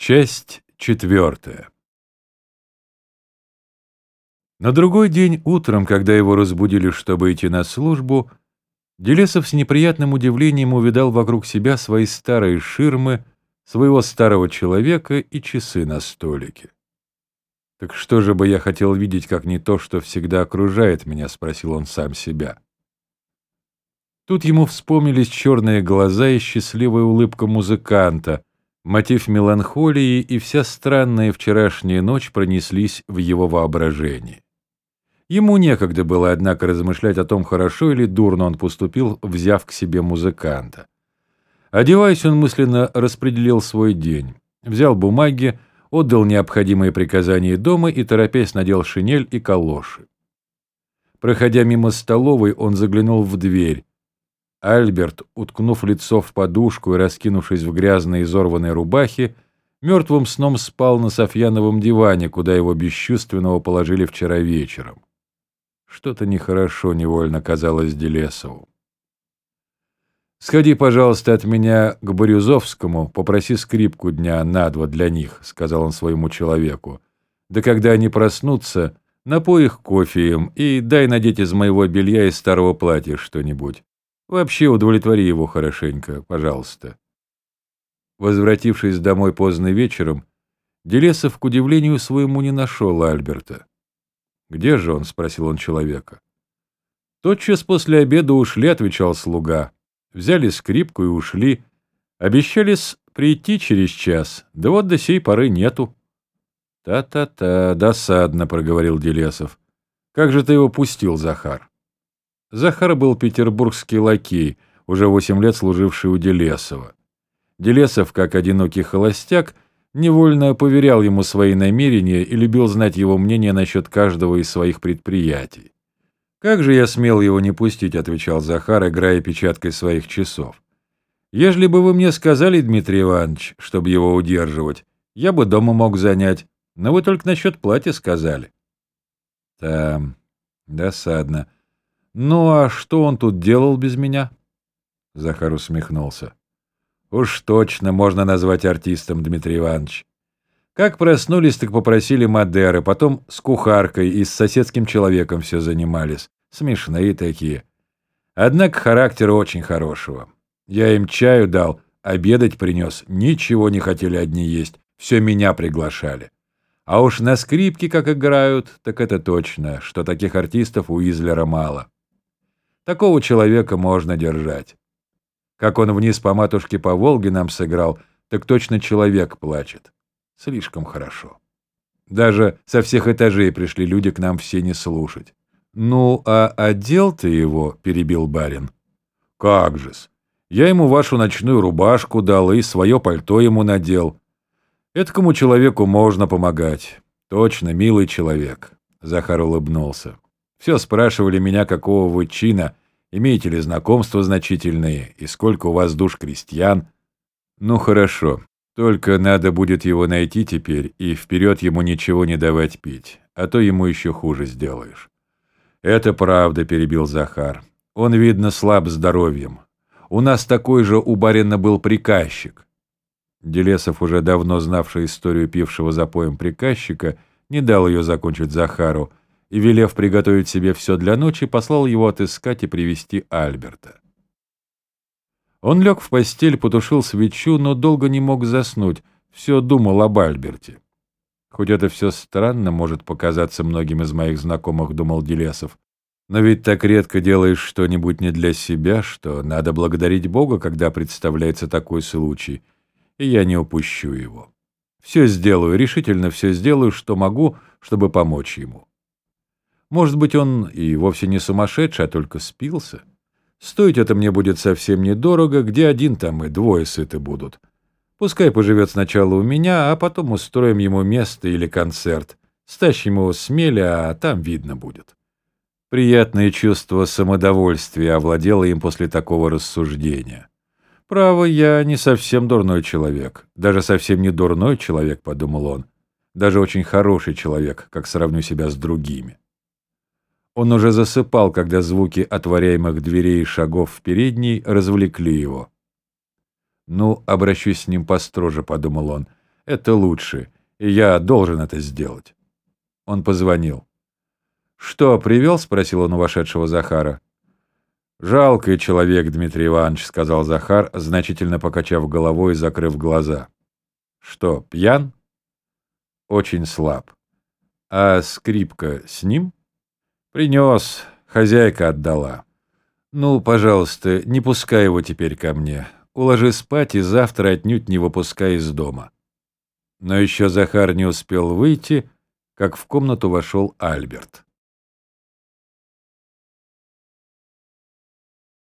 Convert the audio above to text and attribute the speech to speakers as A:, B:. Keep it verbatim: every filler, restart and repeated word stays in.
A: Часть четвертая. На другой день утром, когда его разбудили, чтобы идти на службу, Делесов с неприятным удивлением увидал вокруг себя свои старые ширмы, своего старого человека и часы на столике. «Так что же бы я хотел видеть, как не то, что всегда окружает меня?» — спросил он сам себя. Тут ему вспомнились черные глаза и счастливая улыбка музыканта, мотив меланхолии, и вся странная вчерашняя ночь пронеслись в его воображении. Ему некогда было, однако, размышлять о том, хорошо или дурно он поступил, взяв к себе музыканта. Одеваясь, он мысленно распределил свой день, взял бумаги, отдал необходимые приказания дома и, торопясь, надел шинель и калоши. Проходя мимо столовой, он заглянул в дверь. Альберт, уткнув лицо в подушку и раскинувшись в грязной изорванной рубахе, мертвым сном спал на софьяновом диване, куда его бесчувственного положили вчера вечером. Что-то нехорошо невольно казалось Делесову. «Сходи, пожалуйста, от меня к Борюзовскому, попроси скрипку дня на два для них», — сказал он своему человеку. «Да когда они проснутся, напой их кофеем и дай надеть из моего белья и старого платья что-нибудь. Вообще удовлетвори его хорошенько, пожалуйста». Возвратившись домой поздно вечером, Делесов, к удивлению своему, не нашел Альберта. «Где же он?» — спросил он человека. «Тотчас после обеда ушли», — отвечал слуга. «Взяли скрипку и ушли. Обещались прийти через час, да вот до сей поры нету». «Та-та-та, досадно», — проговорил Делесов. «Как же ты его пустил, Захар?» Захар был петербургский лакей, уже восемь лет служивший у Делесова. Делесов, как одинокий холостяк, невольно поверял ему свои намерения и любил знать его мнение насчет каждого из своих предприятий. «Как же я смел его не пустить», — отвечал Захар, играя печаткой своих часов. «Ежели бы вы мне сказали, Дмитрий Иванович, чтобы его удерживать, я бы дома мог занять, но вы только насчет платья сказали». «Там, досадно. Ну, а что он тут делал без меня?» Захар усмехнулся. «Уж точно можно назвать артистом, Дмитрий Иванович. Как проснулись, так попросили Мадеры, потом с кухаркой и с соседским человеком все занимались. Смешные такие. Однако характера очень хорошего. Я им чаю дал, обедать принес, ничего не хотели одни есть, все меня приглашали. А уж на скрипке как играют, так это точно, что таких артистов у Излера мало. Такого человека можно держать. Как он вниз по матушке по Волге нам сыграл, так точно человек плачет. Слишком хорошо. Даже со всех этажей пришли люди к нам все не слушать. «Ну, а одел ты его?» — перебил барин. «Как же-с! Я ему вашу ночную рубашку дал и свое пальто ему надел. Этакому человеку можно помогать. Точно, милый человек». Захар улыбнулся. «Все спрашивали меня, какого вы чина, имеете ли знакомства значительные, и сколько у вас душ крестьян. Ну, хорошо, только надо будет его найти теперь и вперед ему ничего не давать пить, а то ему еще хуже сделаешь». «Это правда», — перебил Захар. «Он, видно, слаб здоровьем. У нас такой же у барина был приказчик». Делесов, уже давно знавший историю пившего за поем приказчика, не дал ее закончить Захару и, велев приготовить себе все для ночи, послал его отыскать и привести Альберта. Он лег в постель, потушил свечу, но долго не мог заснуть, все думал об Альберте. «Хоть это все странно может показаться многим из моих знакомых», — думал Делесов, «но ведь так редко делаешь что-нибудь не для себя, что надо благодарить Бога, когда представляется такой случай, и я не упущу его. Все сделаю, решительно все сделаю, что могу, чтобы помочь ему. Может быть, он и вовсе не сумасшедший, а только спился. Стоить это мне будет совсем недорого, где один, там и двое сыты будут. Пускай поживет сначала у меня, а потом устроим ему место или концерт. Стащим его с меля, а там видно будет». Приятное чувство самодовольствия овладело им после такого рассуждения. «Право, я не совсем дурной человек. Даже совсем не дурной человек», — подумал он. «Даже очень хороший человек, как сравню себя с другими». Он уже засыпал, когда звуки отворяемых дверей и шагов в передней развлекли его. «Ну, обращусь с ним построже», — подумал он. Это лучше, и я должен это сделать». Он позвонил. «Что, привел?» — спросил он у вошедшего Захара. «Жалкий человек, Дмитрий Иванович», — сказал Захар, значительно покачав головой и закрыв глаза. «Что, пьян?» «Очень слаб. А скрипка с ним?» «Принес, хозяйка отдала. Ну, пожалуйста, не пускай его теперь ко мне. Уложи спать и завтра отнюдь не выпускай из дома». Но еще Захар не успел выйти, как в комнату вошел Альберт.